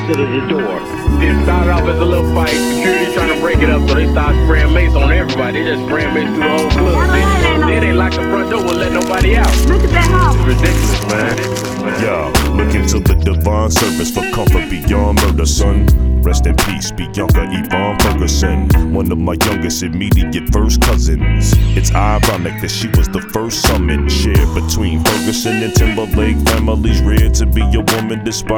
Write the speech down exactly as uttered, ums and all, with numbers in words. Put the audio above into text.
opposite of the door. It started off as a little fight. Security trying to break it up, so they started spraying mace on everybody. They just spraying mace through the whole club. Then, then they locked the front door, wouldn't let nobody out. Look at that house. It's ridiculous, man. Yeah, look into the divine service for comfort beyond murder, son. Rest in peace, Bianca Yvonne Ferguson, one of my youngest immediate first cousins. It's ironic that she was the first summon shared between Ferguson and Timberlake families, reared to be a woman despite